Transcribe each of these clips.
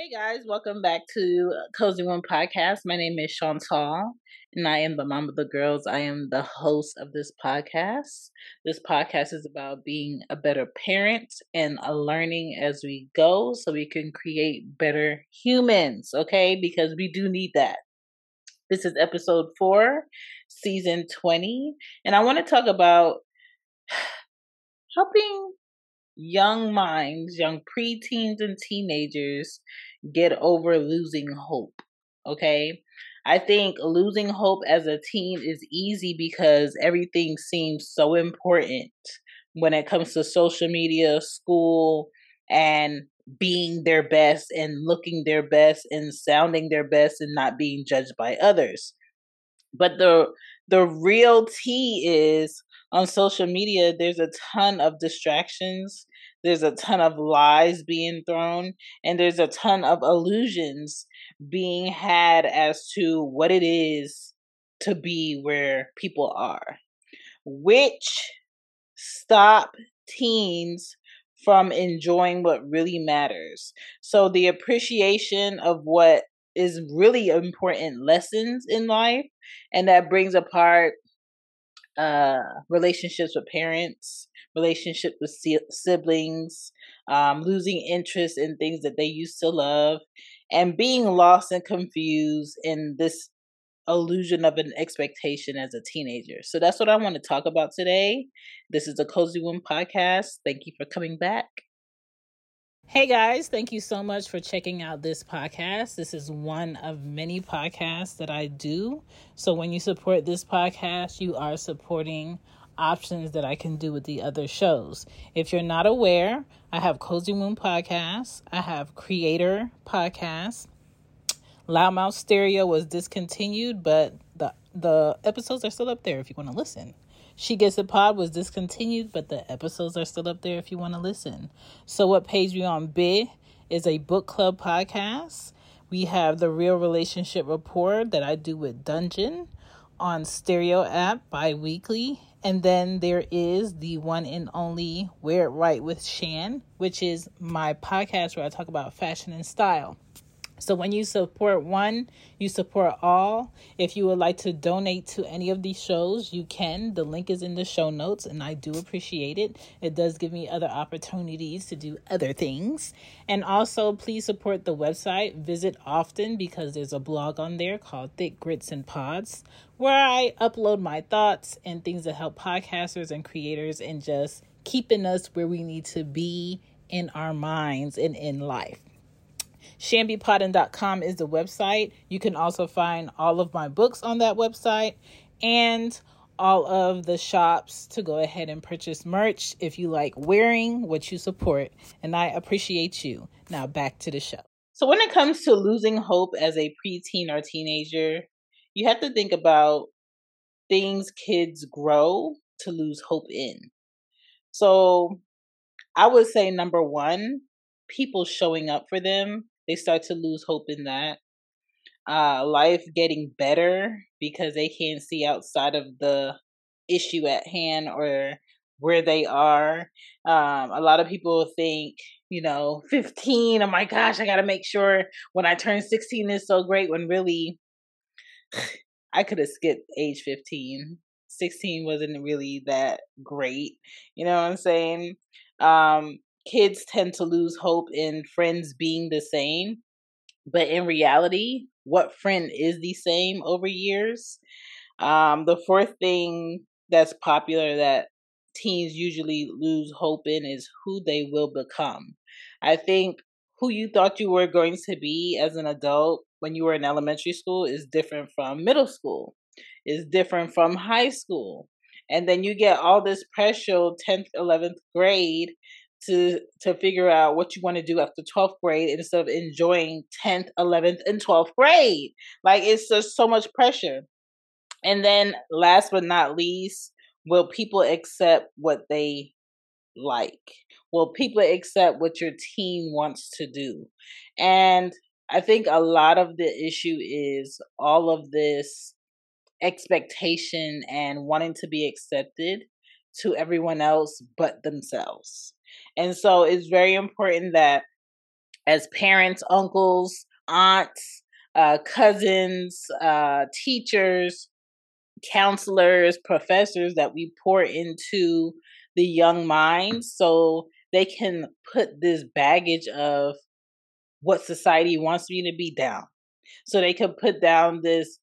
Hey guys, welcome back to Cozy One Podcast. My name is Chantal, and I am the mom of the girls. I am the host of this podcast. This podcast is about being a better parent and a learning as we go so we can create better humans, okay? Because we do need that. This is episode 4, season 20, and I want to talk about helping young minds, young preteens and teenagers get over losing hope. Okay. I think losing hope as a teen is easy because everything seems so important when it comes to social media, school, and being their best and looking their best and sounding their best and not being judged by others. But the real tea is on social media there's a ton of distractions, there's a ton of lies being thrown, and there's a ton of illusions being had as to what it is to be where people are, which stop teens from enjoying what really matters. So the appreciation of what is really important lessons in life, and that brings apart relationships with parents, relationship with siblings, losing interest in things that they used to love, and being lost and confused in this illusion of an expectation as a teenager. So that's what I want to talk about today. This is the Cozy Womb podcast. Thank you for coming back. Hey guys, thank you so much for checking out this podcast. This is one of many podcasts that I do. So when you support this podcast, you are supporting options that I can do with the other shows. If you're not aware, I have Cozy Womb Podcast. I have Creator Podcast. Loudmouth Stereo was discontinued, but the episodes are still up there if you want to listen. She Gets It Pod was discontinued, but the episodes are still up there if you want to listen. So what pays me on bid is a book club podcast. We have the Real Relationship Report that I do with Dungeon on Stereo app bi-weekly. And then there is the one and only Wear It Right with Shan, which is my podcast where I talk about fashion and style. So when you support one, you support all. If you would like to donate to any of these shows, you can. The link is in the show notes, and I do appreciate it. It does give me other opportunities to do other things. And also, please support the website. Visit often because there's a blog on there called Thick Grits and Pods, where I upload my thoughts and things that help podcasters and creators and just keeping us where we need to be in our minds and in life. ShambyPodden.com is the website. You can also find all of my books on that website and all of the shops to go ahead and purchase merch if you like wearing what you support. And I appreciate you. Now back to the show. So when it comes to losing hope as a preteen or teenager, you have to think about things kids grow to lose hope in. So I would say number one, people showing up for them. They start to lose hope in that. Life getting better because they can't see outside of the issue at hand or where they are. A lot of people think, 15, oh my gosh, I got to make sure when I turn 16 is so great, when really I could have skipped age 15. 16 wasn't really that great. You know what I'm saying? Kids tend to lose hope in friends being the same. But in reality, what friend is the same over years? The fourth thing that's popular that teens usually lose hope in is who they will become. I think who you thought you were going to be as an adult when you were in elementary school is different from middle school, is different from high school. And then you get all this pressure 10th, 11th grade to figure out what you want to do after 12th grade instead of enjoying 10th, 11th, and 12th grade. Like, it's just so much pressure. And then last but not least, will people accept what they like? Will people accept what your teen wants to do? And I think a lot of the issue is all of this expectation and wanting to be accepted to everyone else but themselves. And so it's very important that as parents, uncles, aunts, cousins, teachers, counselors, professors, that we pour into the young minds so they can put this baggage of what society wants me to be down. So they can put down this,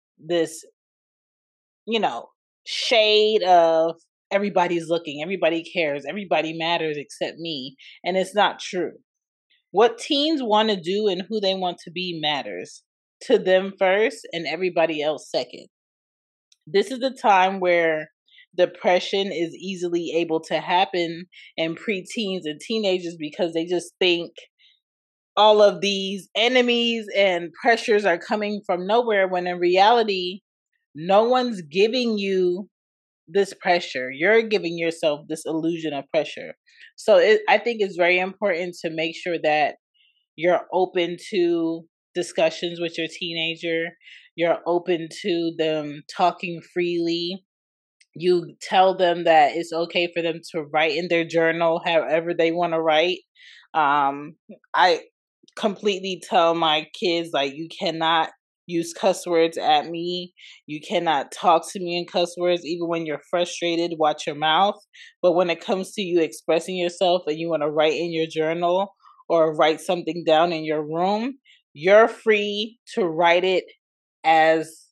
shade of everybody's looking, everybody cares, everybody matters except me. And it's not true. What teens want to do and who they want to be matters to them first and everybody else second. This is the time where depression is easily able to happen in preteens and teenagers because they just think all of these enemies and pressures are coming from nowhere, when in reality, no one's giving you this pressure. You're giving yourself this illusion of pressure. So I think it's very important to make sure that you're open to discussions with your teenager. You're open to them talking freely. You tell them that it's okay for them to write in their journal however they want to write. I completely tell my kids, like, you cannot use cuss words at me. You cannot talk to me in cuss words. Even when you're frustrated, watch your mouth. But when it comes to you expressing yourself and you want to write in your journal or write something down in your room, you're free to write it as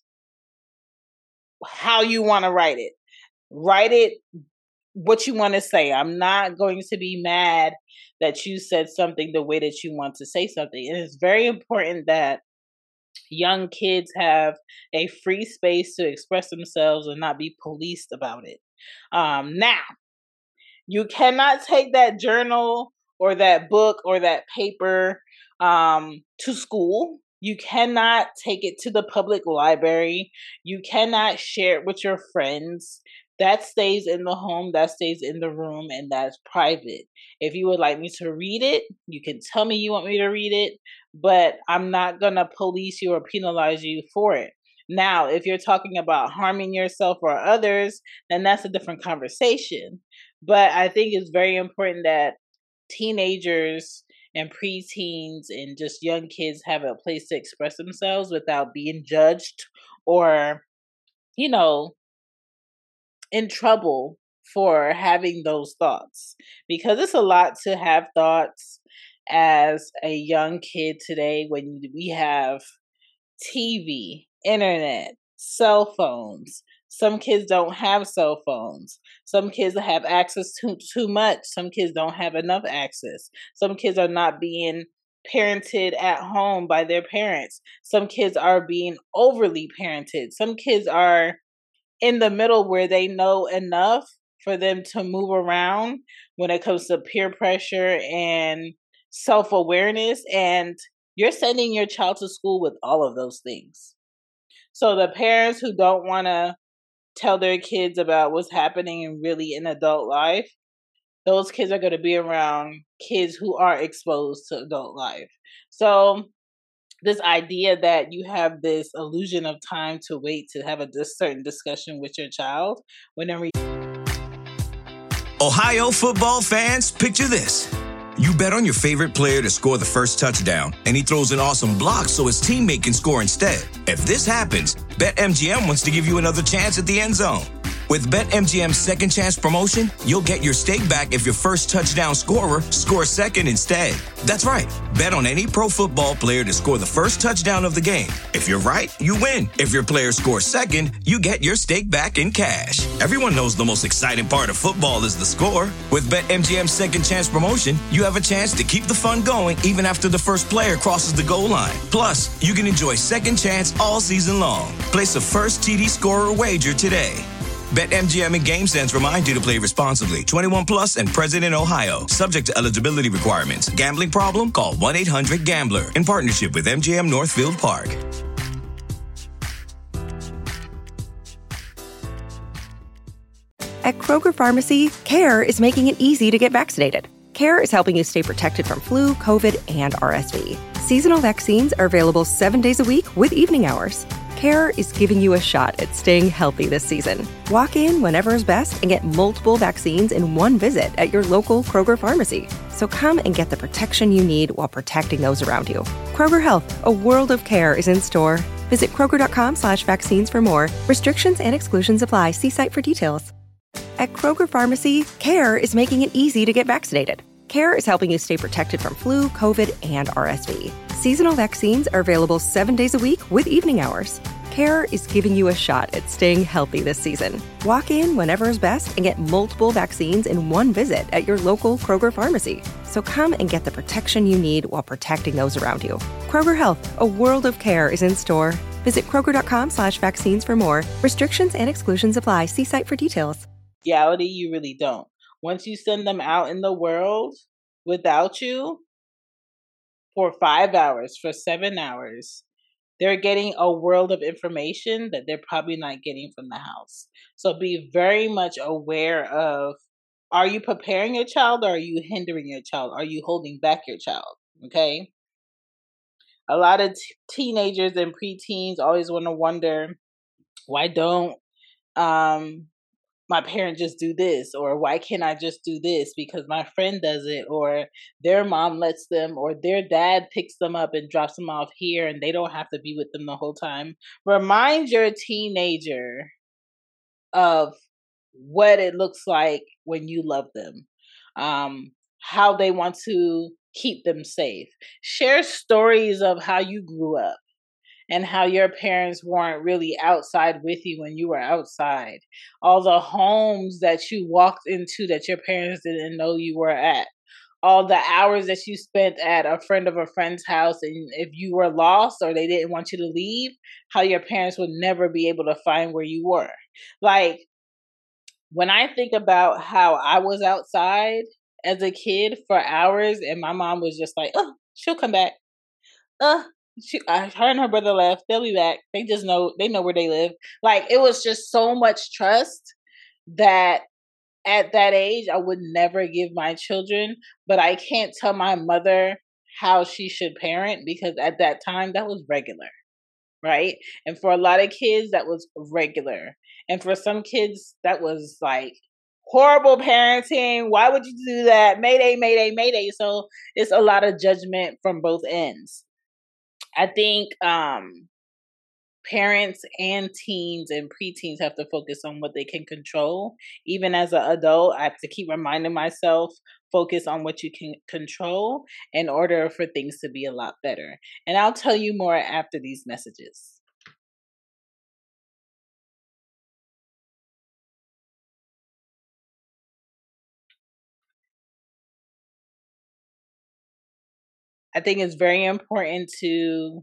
how you want to write it. Write it what you want to say. I'm not going to be mad that you said something the way that you want to say something. And it's very important that young kids have a free space to express themselves and not be policed about it. Now, you cannot take that journal or that book or that paper to school. You cannot take it to the public library. You cannot share it with your friends. That stays in the home, that stays in the room, and that's private. If you would like me to read it, you can tell me you want me to read it, but I'm not going to police you or penalize you for it. Now, if you're talking about harming yourself or others, then that's a different conversation. But I think it's very important that teenagers and preteens and just young kids have a place to express themselves without being judged or, in trouble for having those thoughts. Because it's a lot to have thoughts as a young kid today when we have TV, internet, cell phones. Some kids don't have cell phones. Some kids have access to too much. Some kids don't have enough access. Some kids are not being parented at home by their parents. Some kids are being overly parented. Some kids are in the middle where they know enough for them to move around when it comes to peer pressure and self-awareness. And you're sending your child to school with all of those things. So the parents who don't want to tell their kids about what's happening in adult life, those kids are going to be around kids who are exposed to adult life. So this idea that you have this illusion of time to wait to have a certain discussion with your child, Ohio football fans, picture this. You bet on your favorite player to score the first touchdown, and he throws an awesome block so his teammate can score instead. If this happens, BetMGM wants to give you another chance at the end zone. With BetMGM's second chance promotion, you'll get your stake back if your first touchdown scorer scores second instead. That's right. Bet on any pro football player to score the first touchdown of the game. If you're right, you win. If your player scores second, you get your stake back in cash. Everyone knows the most exciting part of football is the score. With BetMGM's second chance promotion, you have a chance to keep the fun going even after the first player crosses the goal line. Plus, you can enjoy second chance all season long. Place a first TD scorer wager today. BetMGM and GameSense remind you to play responsibly. 21 plus and present in Ohio. Subject to eligibility requirements. Gambling problem? Call 1-800-GAMBLER. In partnership with MGM Northfield Park. At Kroger Pharmacy, CARE is making it easy to get vaccinated. CARE is helping you stay protected from flu, COVID, and RSV. Seasonal vaccines are available 7 days a week with evening hours. CARE is giving you a shot at staying healthy this season. Walk in whenever is best and get multiple vaccines in one visit at your local Kroger pharmacy. So come and get the protection you need while protecting those around you. Kroger Health, a world of care is in store. Visit Kroger.com/vaccines for more. Restrictions and exclusions apply. See site for details. At Kroger Pharmacy, CARE is making it easy to get vaccinated. CARE is helping you stay protected from flu, COVID, and RSV. Seasonal vaccines are available 7 days a week with evening hours. CARE is giving you a shot at staying healthy this season. Walk in whenever is best and get multiple vaccines in one visit at your local Kroger pharmacy. So come and get the protection you need while protecting those around you. Kroger Health, a world of care is in store. Visit Kroger.com/vaccines for more. Restrictions and exclusions apply. See site for details. Reality, you really don't. Once you send them out in the world without you for 5 hours, for 7 hours, they're getting a world of information that they're probably not getting from the house. So be very much aware of, are you preparing your child or are you hindering your child? Are you holding back your child? Okay. A lot of teenagers and preteens always want to wonder, why don't my parent just do this, or why can't I just do this because my friend does it, or their mom lets them, or their dad picks them up and drops them off here and they don't have to be with them the whole time. Remind your teenager of what it looks like when you love them, how they want to keep them safe. Share stories of how you grew up and how your parents weren't really outside with you when you were outside. All the homes that you walked into that your parents didn't know you were at. All the hours that you spent at a friend of a friend's house, and if you were lost or they didn't want you to leave, how your parents would never be able to find where you were. Like, when I think about how I was outside as a kid for hours and my mom was just like, oh, she'll come back. Her and her brother left. They'll be back. They know where they live. Like, it was just so much trust that at that age I would never give my children. But I can't tell my mother how she should parent because at that time that was regular, right? And for a lot of kids that was regular, and for some kids that was like horrible parenting. Why would you do that? Mayday, mayday, mayday. So it's a lot of judgment from both ends. I think parents and teens and preteens have to focus on what they can control. Even as an adult, I have to keep reminding myself, focus on what you can control in order for things to be a lot better. And I'll tell you more after these messages. I think it's very important to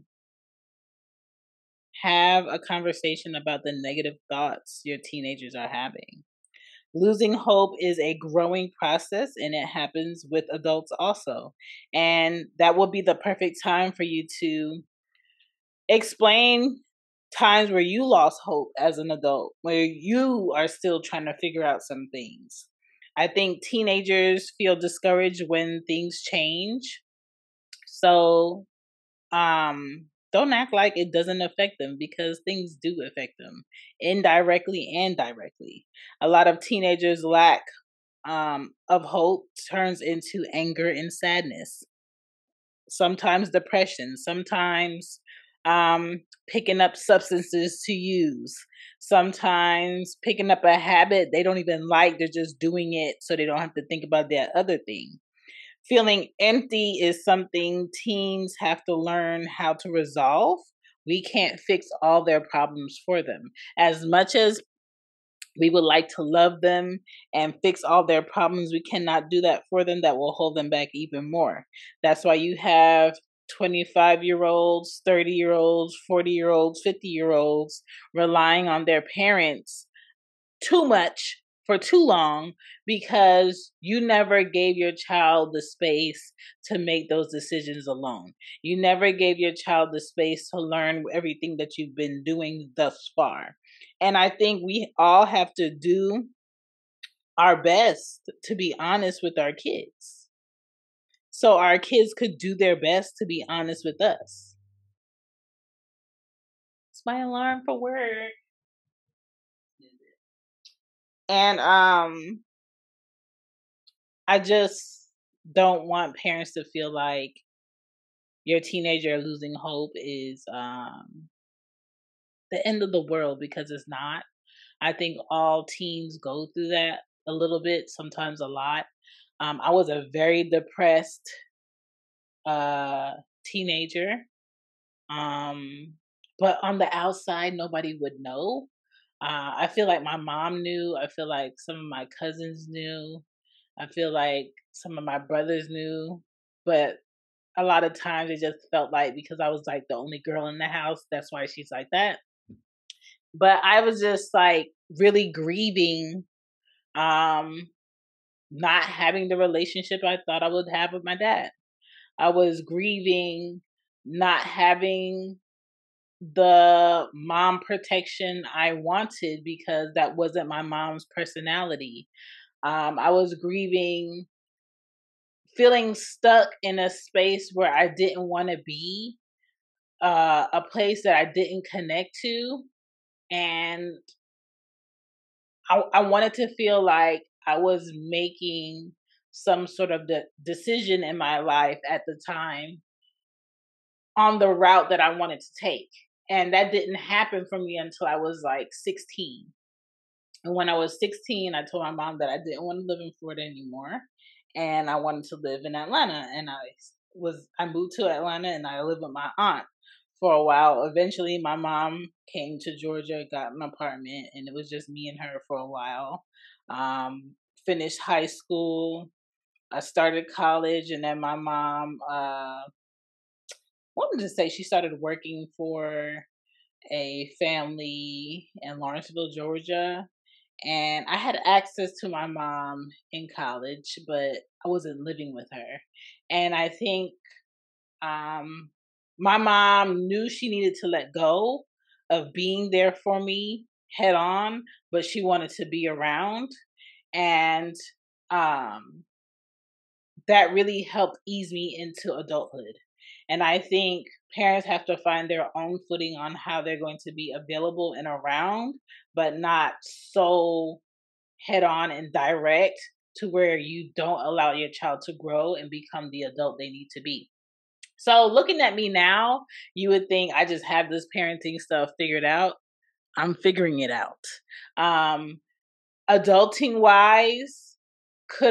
have a conversation about the negative thoughts your teenagers are having. Losing hope is a growing process and it happens with adults also. And that will be the perfect time for you to explain times where you lost hope as an adult, where you are still trying to figure out some things. I think teenagers feel discouraged when things change. So, don't act like it doesn't affect them because things do affect them indirectly and directly. A lot of teenagers' lack of hope turns into anger and sadness, sometimes depression, sometimes picking up substances to use, sometimes picking up a habit they don't even like. They're just doing it so they don't have to think about that other thing. Feeling empty is something teens have to learn how to resolve. We can't fix all their problems for them. As much as we would like to love them and fix all their problems, we cannot do that for them. That will hold them back even more. That's why you have 25-year-olds, 30-year-olds, 40-year-olds, 50-year-olds relying on their parents too much for too long because you never gave your child the space to make those decisions alone. You never gave your child the space to learn everything that you've been doing thus far. And I think we all have to do our best to be honest with our kids, so our kids could do their best to be honest with us. It's my alarm for work. And I just don't want parents to feel like your teenager losing hope is the end of the world, because it's not. I think all teens go through that a little bit, sometimes a lot. I was a very depressed uh, teenager, but on the outside, nobody would know. I feel like my mom knew. I feel like some of my cousins knew. I feel like some of my brothers knew. But a lot of times it just felt like because I was like the only girl in the house, that's why she's like that. But I was just like really grieving not having the relationship I thought I would have with my dad. I was grieving not having the mom protection I wanted because that wasn't my mom's personality. I was grieving feeling stuck in a space where I didn't want to be, a place that I didn't connect to. And I wanted to feel like I was making some sort of decision in my life at the time on the route that I wanted to take. And that didn't happen for me until I was like 16. And when I was 16, I told my mom that I didn't want to live in Florida anymore. And I wanted to live in Atlanta. And I moved to Atlanta and I lived with my aunt for a while. Eventually my mom came to Georgia, got an apartment, and it was just me and her for a while. Finished high school. I started college, and then my mom wanted to say she started working for a family in Lawrenceville, Georgia. And I had access to my mom in college, but I wasn't living with her. And I think my mom knew she needed to let go of being there for me head on, but she wanted to be around. And that really helped ease me into adulthood. And I think parents have to find their own footing on how they're going to be available and around, but not so head on and direct to where you don't allow your child to grow and become the adult they need to be. So looking at me now, you would think I just have this parenting stuff figured out. I'm figuring it out. Adulting wise, could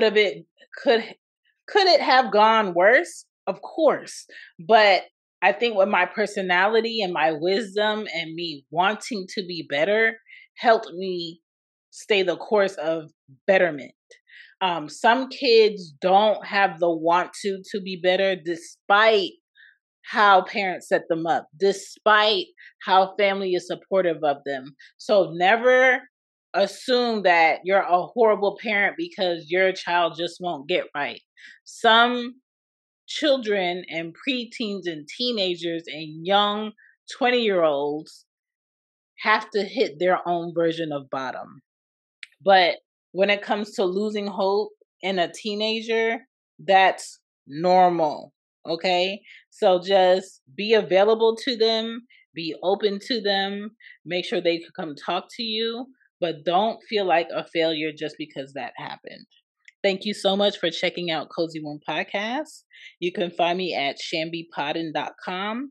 it have gone worse? Of course. But I think with my personality and my wisdom and me wanting to be better helped me stay the course of betterment. Some kids don't have the want to be better despite how parents set them up, despite how family is supportive of them. So never assume that you're a horrible parent because your child just won't get right. Some children and preteens and teenagers and young 20-year-olds have to hit their own version of bottom. But when it comes to losing hope in a teenager, that's normal. Okay? So just be available to them, be open to them, make sure they can come talk to you, but don't feel like a failure just because that happened. Thank you so much for checking out Cozy Womb Podcast. You can find me at shanbepoddin.com,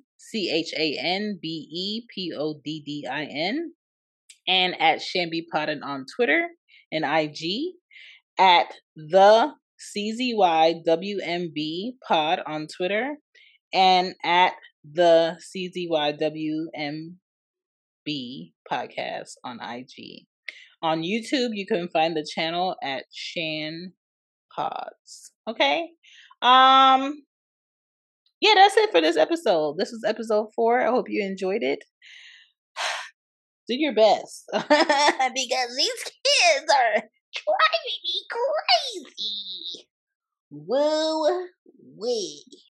ChanbePoddin, and at shanbepoddin on Twitter and IG, at the CZYWMB pod on Twitter, and at the CZYWMB podcast on IG. On YouTube, you can find the channel at Shan Pods. Okay? Yeah, that's it for this episode. This was episode 4. I hope you enjoyed it. Do your best. Because these kids are driving me crazy. Woo wee.